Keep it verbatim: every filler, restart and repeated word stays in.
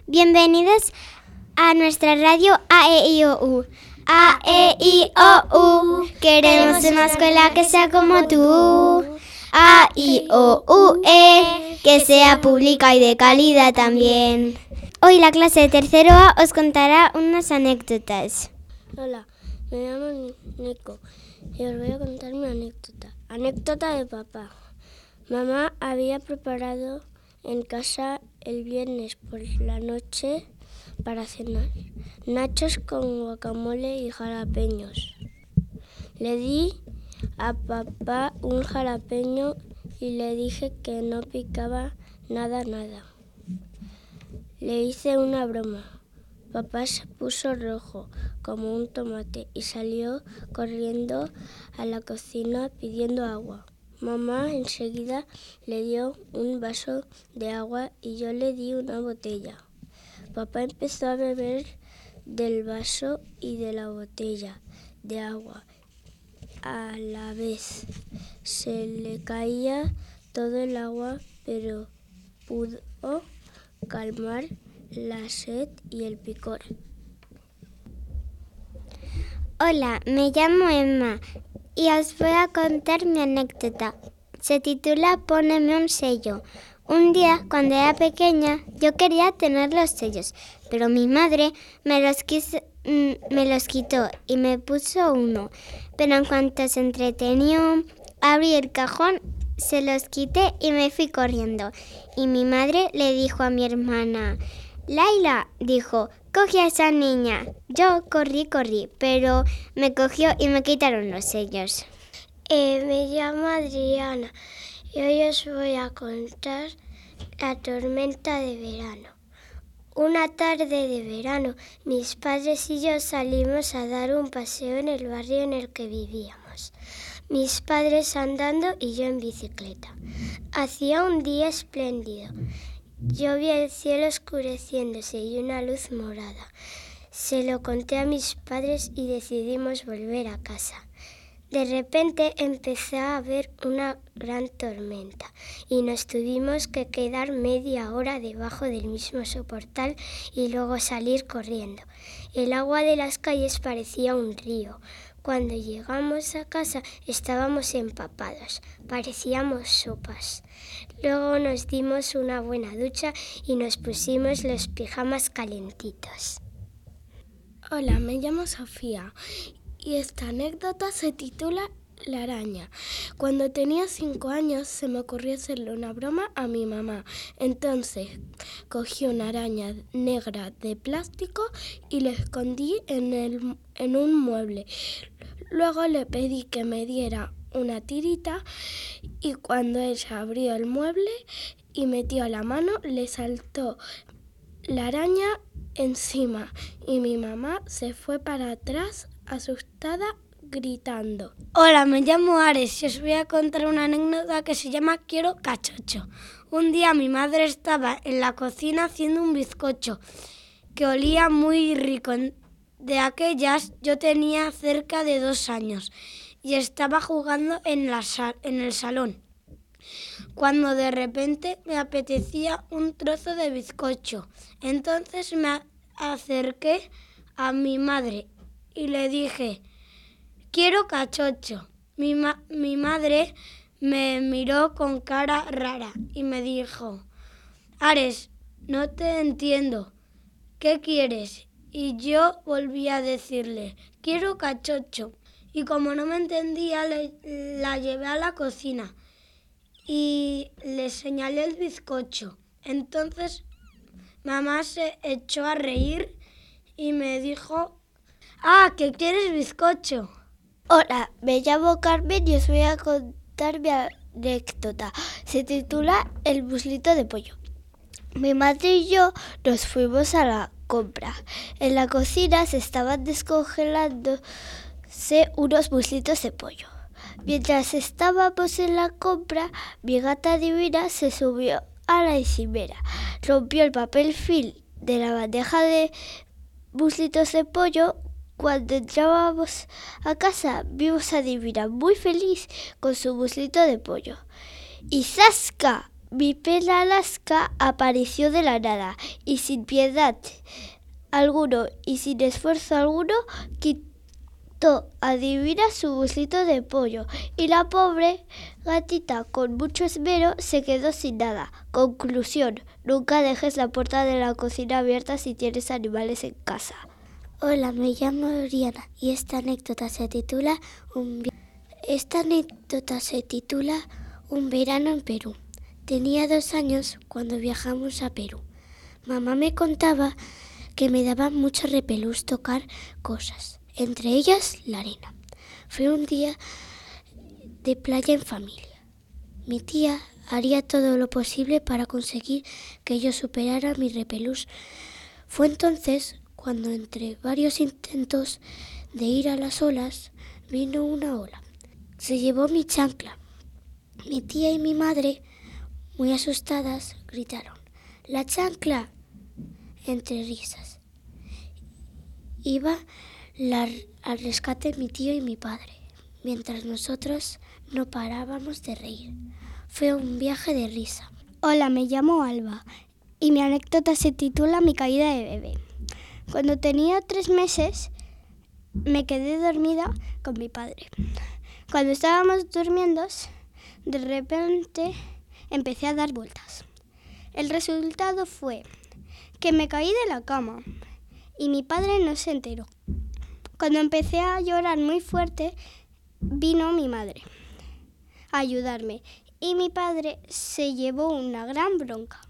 Bienvenidos a nuestra radio A, E, I, O, U. A, E, I, O, U. Queremos una escuela que sea como tú. A, I, O, U, E. Que sea pública y de calidad también. Hoy la clase de tercero A os contará unas anécdotas. Hola, me llamo Nico y os voy a contar mi anécdota. Anécdota de papá. Mamá había preparado en casa el viernes por la noche para cenar nachos con guacamole y jalapeños. Le di a papá un jalapeño y le dije que no picaba nada, nada. Le hice una broma. Papá se puso rojo como un tomate y salió corriendo a la cocina pidiendo agua. Mamá enseguida le dio un vaso de agua y yo le di una botella. Papá empezó a beber del vaso y de la botella de agua a la vez. Se le caía todo el agua, pero pudo calmar la sed y el picor. Hola, me llamo Emma y os voy a contar mi anécdota. Se titula Póneme un sello. Un día, cuando era pequeña, yo quería tener los sellos, pero mi madre me los, quiso, me los quitó y me puso uno. Pero en cuanto se entretenió, abrí el cajón, se los quité y me fui corriendo. Y mi madre le dijo a mi hermana: Laila, dijo, coge a esa niña. Yo corrí, corrí, pero me cogió y me quitaron los sellos. Eh, me llamo Adriana y hoy os voy a contar la tormenta de verano. Una tarde de verano, mis padres y yo salimos a dar un paseo en el barrio en el que vivíamos. Mis padres andando y yo en bicicleta. Hacía un día espléndido. Yo vi el cielo oscureciéndose y una luz morada. Se lo conté a mis padres y decidimos volver a casa. De repente empezó a haber una gran tormenta y nos tuvimos que quedar media hora debajo del mismo soportal y luego salir corriendo. El agua de las calles parecía un río. Cuando llegamos a casa estábamos empapados, parecíamos sopas. Luego nos dimos una buena ducha y nos pusimos los pijamas calentitos. Hola, me llamo Sofía y esta anécdota se titula La araña. Cuando tenía cinco años se me ocurrió hacerle una broma a mi mamá. Entonces cogí una araña negra de plástico y la escondí en, el, en un mueble. Luego le pedí que me diera una tirita y cuando ella abrió el mueble y metió la mano le saltó la araña encima y mi mamá se fue para atrás asustada gritando. Hola, me llamo Ares y os voy a contar una anécdota que se llama Quiero cachocho. Un día mi madre estaba en la cocina haciendo un bizcocho que olía muy rico. De aquellas yo tenía cerca de dos años y estaba jugando en, la sal- en el salón, cuando de repente me apetecía un trozo de bizcocho. Entonces me acerqué a mi madre y le dije: quiero cachocho. Mi, ma- mi madre me miró con cara rara y me dijo: Ares, no te entiendo. ¿Qué quieres? Y yo volví a decirle: quiero cachocho. Y como no me entendía, le, la llevé a la cocina y le señalé el bizcocho. Entonces mamá se echó a reír y me dijo: ¡ah, que quieres bizcocho! Hola, me llamo Carmen y os voy a contar mi anécdota. Se titula El muslito de pollo. Mi madre y yo nos fuimos a la compra. En la cocina se estaban descongelándose unos muslitos de pollo. Mientras estábamos en la compra, mi gata divina se subió a la encimera, rompió el papel film de la bandeja de muslitos de pollo. Cuando entrábamos a casa, vimos a Divina muy feliz con su muslito de pollo. ¡Y zasca! Mi pela Alaska apareció de la nada y sin piedad alguno y sin esfuerzo alguno quitó adivina su buslito de pollo y la pobre gatita con mucho esmero se quedó sin nada. Conclusión, nunca dejes la puerta de la cocina abierta si tienes animales en casa. Hola, me llamo Oriana y esta anécdota se titula Un, vi- esta anécdota se titula Un verano en Perú. Tenía dos años cuando viajamos a Perú. Mamá me contaba que me daba mucho repelús tocar cosas, entre ellas la arena. Fue un día de playa en familia. Mi tía haría todo lo posible para conseguir que yo superara mi repelús. Fue entonces cuando entre varios intentos de ir a las olas, vino una ola. Se llevó mi chancla. Mi tía y mi madre, muy asustadas, gritaron: ¡la chancla! Entre risas. Iba la, al rescate mi tío y mi padre, mientras nosotros no parábamos de reír. Fue un viaje de risa. Hola, me llamo Alba y mi anécdota se titula Mi caída de bebé. Cuando tenía tres meses me quedé dormida con mi padre. Cuando estábamos durmiendo, de repente empecé a dar vueltas. El resultado fue que me caí de la cama y mi padre no se enteró. Cuando empecé a llorar muy fuerte, vino mi madre a ayudarme y mi padre se llevó una gran bronca.